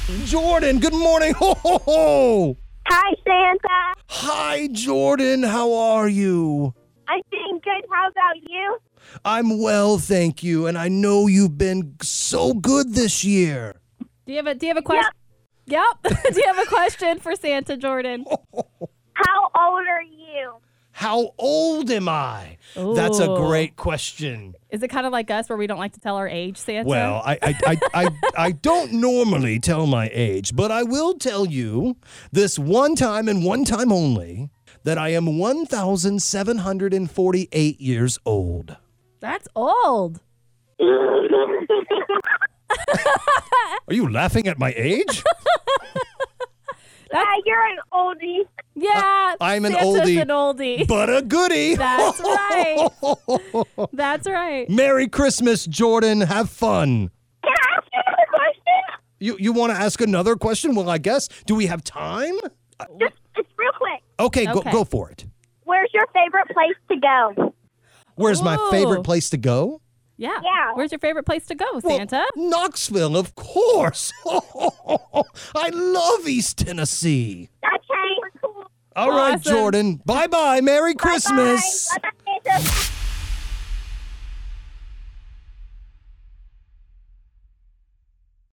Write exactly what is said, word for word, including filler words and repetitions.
Jordan, good morning. Ho, ho, ho. Hi, Santa. Hi, Jordan. How are you? I'm doing good. How about you? I'm well, thank you. And I know you've been so good this year. Do you have a Do you have a question? Yep. yep. Do you have a question for Santa, Jordan? How old are you? How old am I? Ooh. That's a great question. Is it kind of like us where we don't like to tell our age, Santa? Well, I I, I, I I don't normally tell my age, but I will tell you this one time and one time only that I am one thousand seven hundred forty-eight years old. That's old. Are you laughing at my age? Yeah, you're an oldie. Yeah, Uh, I'm an Santa's oldie. an oldie. But a goodie. That's right. That's right. Merry Christmas, Jordan. Have fun. Can I ask you another question? You you want to ask another question? Well, I guess. Do we have time? Just, just real quick. Okay, Okay. Go, go for it. Where's your favorite place to go? Where's my Ooh. favorite place to go? Yeah. Yeah. Where's your favorite place to go, Santa? Well, Knoxville, of course. I love East Tennessee. Okay. All right, Awesome. Jordan. Bye-bye. Merry Christmas. Bye-bye. Bye-bye, Santa.